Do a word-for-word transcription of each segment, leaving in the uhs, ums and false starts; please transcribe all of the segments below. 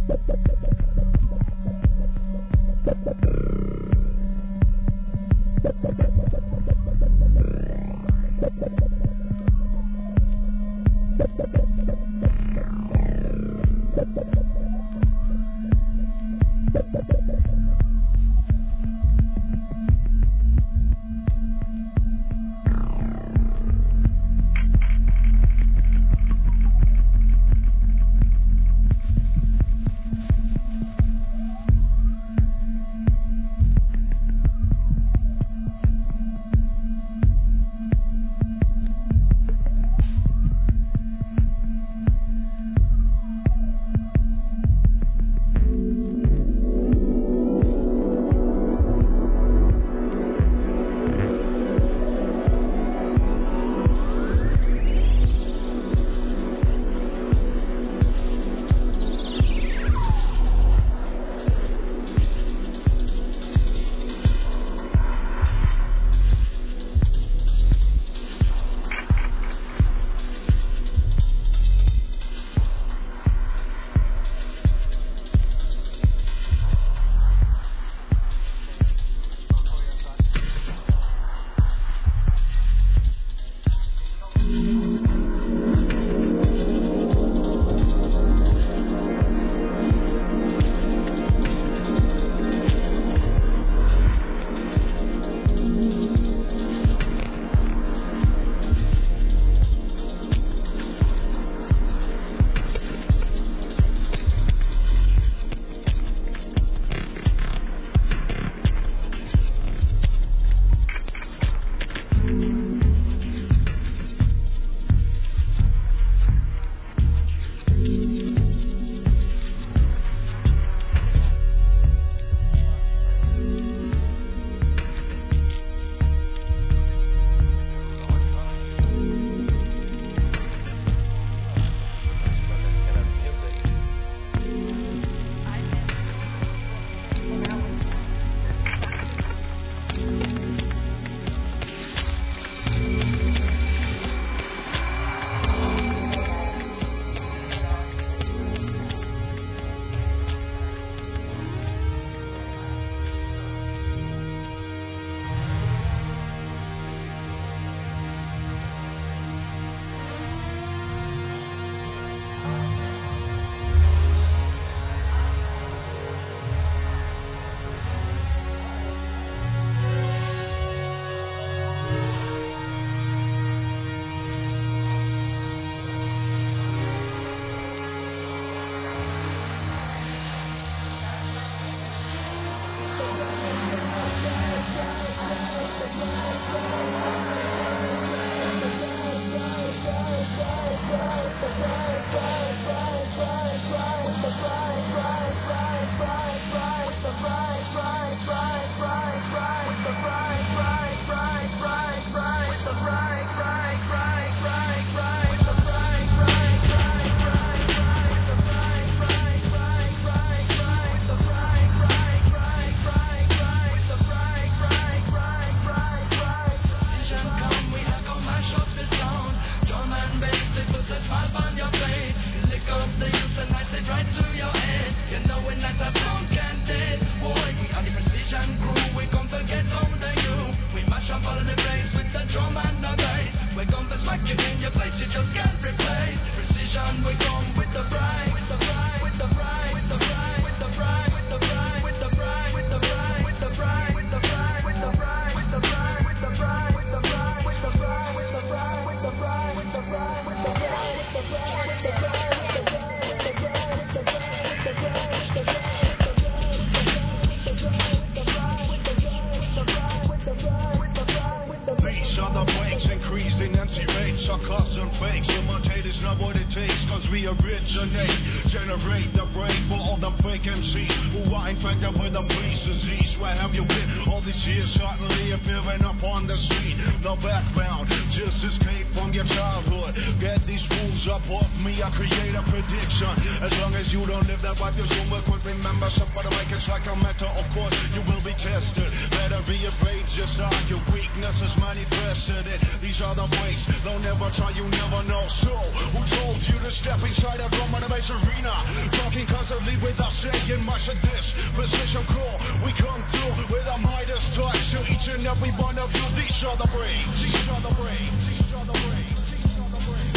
They'll never try, you never know. So, who told you to step inside a drum and a bass arena? Rocking constantly without saying much of this. Precision core, we come through with our Midas touch. To each and every one of you, these are the brains. These are the brains. These are the brains. These are the brains.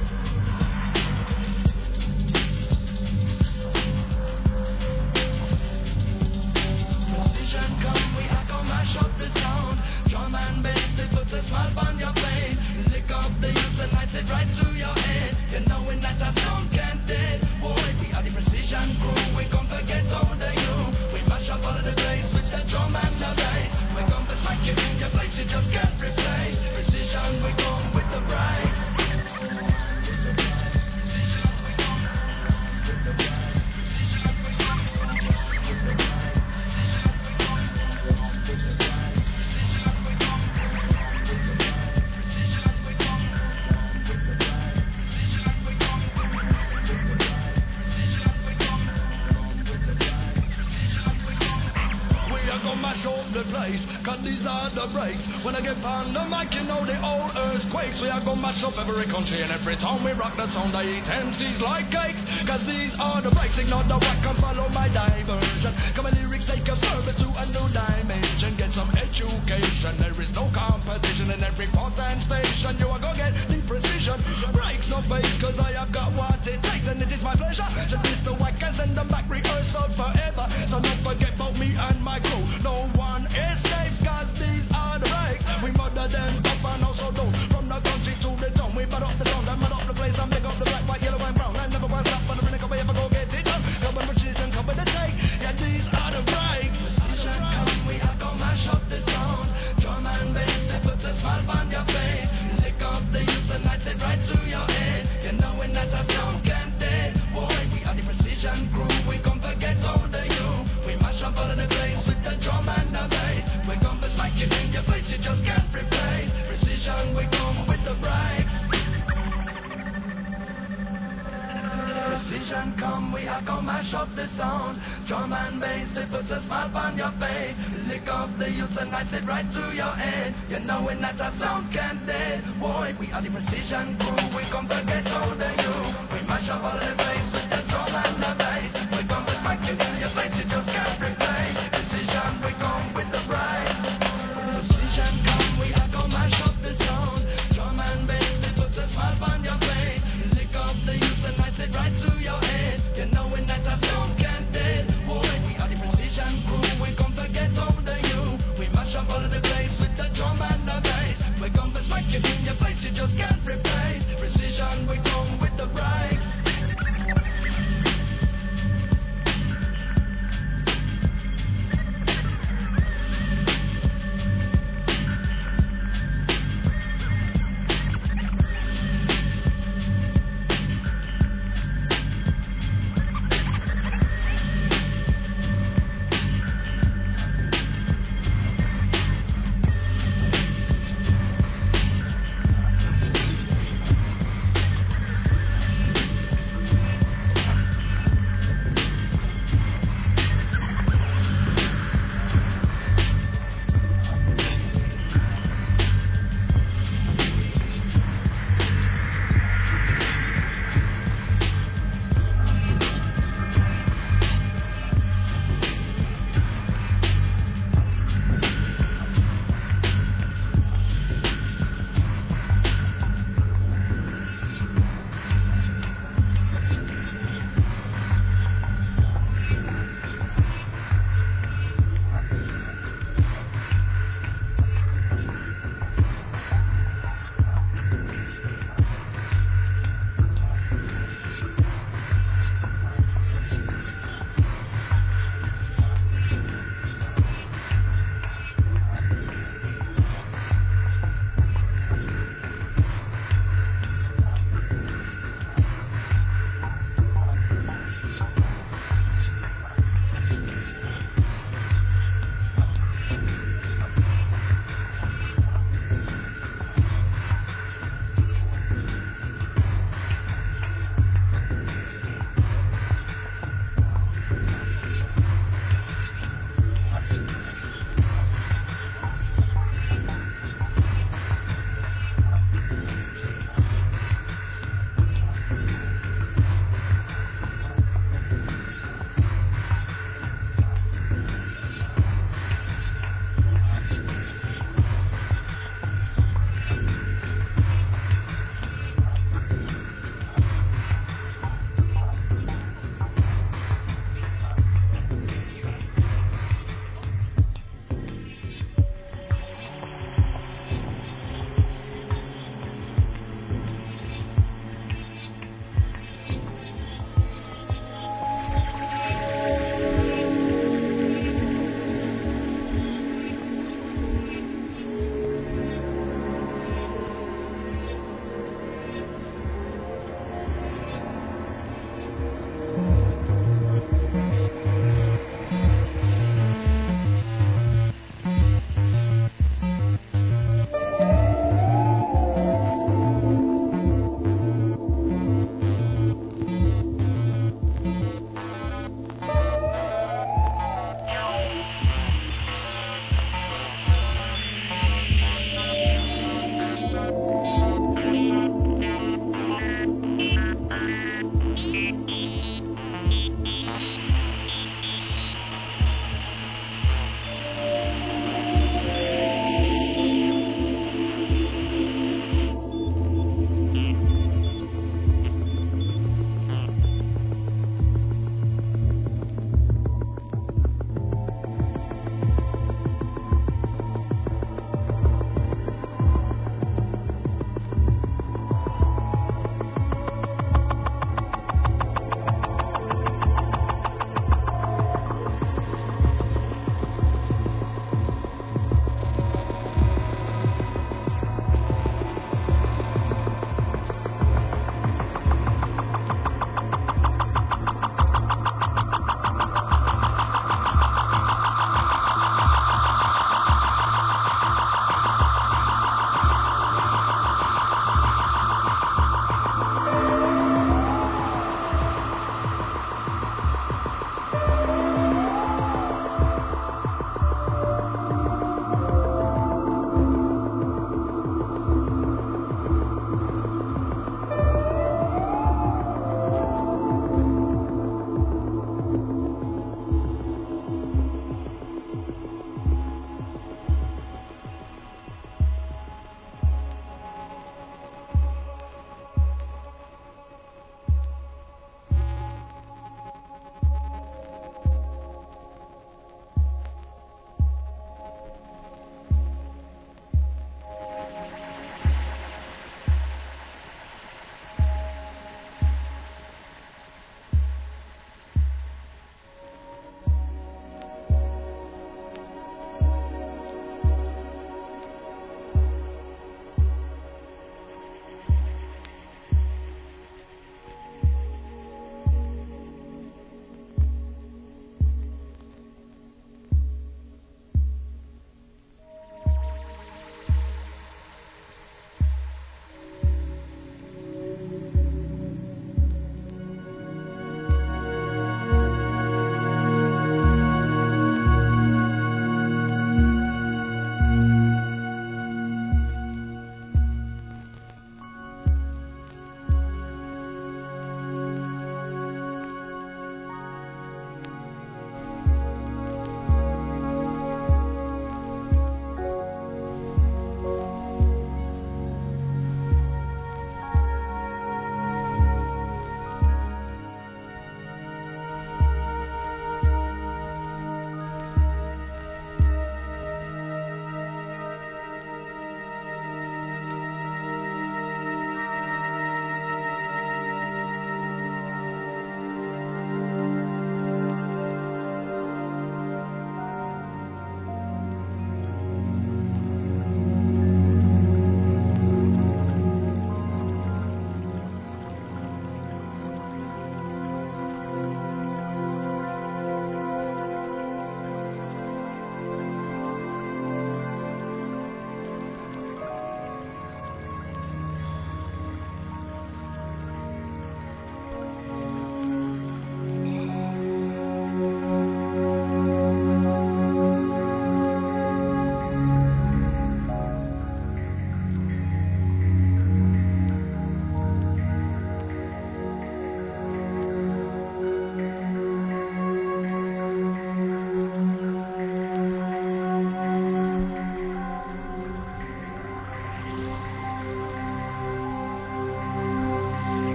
Precision come, we are gonna mash up the sound. Drum and bass, they put a smile on your face. Lick up the youth and light it right through your head. You knowing that a sound can't dead. Boy, we are the precision crew, we come to get all the you. We mash up all of the place with the drum and the bass. We come to smack you in your place, you just can't replace. Precision, we come with the bright. Cause these are the breaks. When I get on the mic, you know the old earthquakes. We are gonna mash up every country and every town. We rock the sound, I eat M Cs like cakes. Cause these are the breaks. Ignore the whack and follow my diversion. Come on, lyrics take a further to a new dimension. Get some education. There is no competition in every port and station. You are gonna get the precision. Breaks no face, cause I have got what it takes. And it is my pleasure. Just miss the whack and send them back rehearsal forever. So don't forget about me and my crew. No one escapes, cause these are the breaks. We murder them up and also down. From the country to the town, we mud up the sound and mud up the place and pick up the black, white, yellow and brown. I never want to stop on the minute, we ever go get it done. Come on, precision, come with the take. Yeah, these are the breaks. Precision come, we are gonna mash up the sound. Drum and bass, they put a smile on your face. Lick up the youth and light it right through your head. You knowing that a sound can't dead. Boy, we are the precision crew, we come to get all the you. We mash up all of the place with the drum and the bass. We come to smack you in your place, you just can't replace. Precision, we come with the breaks. Precision come, we are gonna mash up the sound. Drum and bass, they put a smile on your face. Lick up the youth and light it right through your head. You knowing that a sound can't dead. Boy, we are the precision crew, we come to get hold of you. We mash up all the bass with the drum and the bass. We come to smack you in your place, you just can't replace. Precision, we come with the bright. Precision come, we are gonna mash up the sound. Drum and bass, they put a smile on your face. Lick up the youth and light it right through your head. You knowing that a sound can't dead. Boy, we are the precision crew, we come to get hold of you. We mash up all of the place with the drum and the bass. We come to smack you in your place, you just can't replace. Precision, we come with the breaks.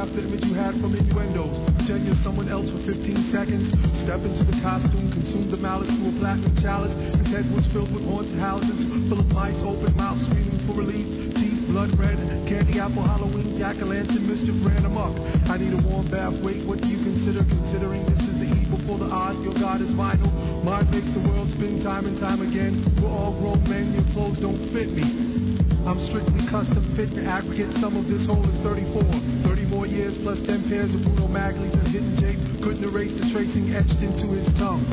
photograph the image you had from innuendos. Pretend you're someone else for fifteen seconds. Step into the costume, consume the malice through a platinum chalice. His head was filled with haunted houses, full of mice, open mouth, screaming for relief. Teeth blood red, candy apple, Halloween, jack-o'-lantern, mischief ran amok. I need a warm bath, wait, what do you consider? Considering this is the eve before the odds, your God is vinyl. Mine makes the world spin time and time again. We're all grown men, your clothes don't fit me. I'm strictly custom fit in aggregate. Some of this hole is thirty-four. thirty more years plus ten pairs of Bruno Magli's and hidden tape. Couldn't erase the tracing etched into his tongue.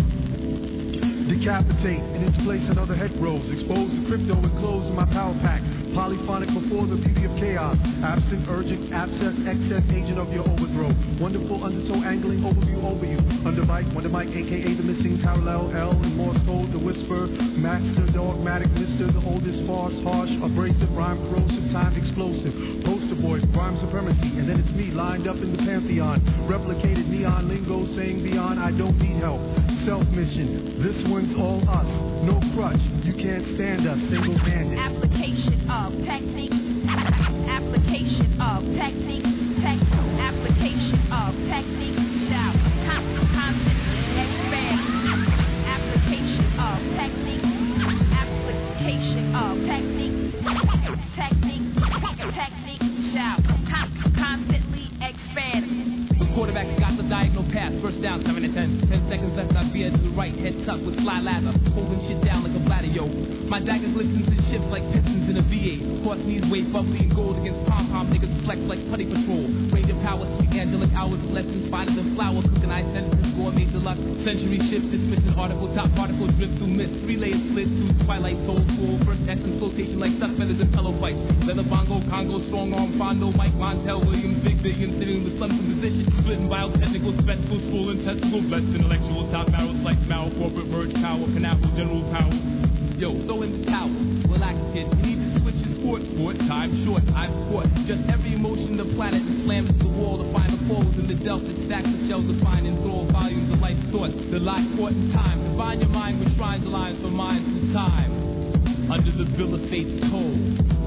Decapitate, in its place another head grows. Expose the crypto enclosed in my power pack. Polyphonic before the beauty of chaos. Absent, urgent, abscess, excess, agent of your overthrow. Wonderful undertow angling overview over you. Underbite, Wonder Mike, aka the missing parallel. L in Morse code, the whisper. Master, dogmatic, mister, the oldest farce. Harsh, abrasive, rhyme, corrosive, time, explosive. Poster boy, rhyme supremacy. And then it's me lined up in the pantheon. Replicated neon lingo saying beyond, I don't need help. Self-mission, this one's all us. No crutch, you can't stand us single-handed. Application of techniques. Application of techniques. Tech. Application of techniques shall constantly expand. Application of techniques. Application of techniques. Techniques. Techniques shall constantly expand. Quarterback got the diagonal pass, first down, seven and ten. Ten seconds left, I veer to the right, head tucked with fly lather, holding shit down like a bladder, yo. My daggers glisten to ships like pistons in a V eight. Horse knees weight bubbly and gold against pom-pom niggas flex like putty patrol. Range of power, sweet angelic hours of lessons, finer than flour, cooking ice sentences, gourmet deluxe. Century shift, dismissing article, top particle, drift through mist. Three layers split through twilight, soul, full. First essence, flotation like duck feathers and pillow fights. Leather bongo, Congo, strong arm, Fondo, Mike Montel, Williams, Big Billion, sitting with sun from position. Splitting biotechnical spectacles, full intestinal, blessed intellectual, top marrow, slice marrow, corporate merge power, canaveral, general power. Yo, throw in the towel, relax kid, you need to switch your sport, sport, time short, I've caught just every emotion the planet and slammed to the wall to find the poles in the delta stacks of shells of fine and all volumes of life's thoughts, the lie caught in time, divine your mind with shrines of lines for minds through time, under the bill of fate's toll.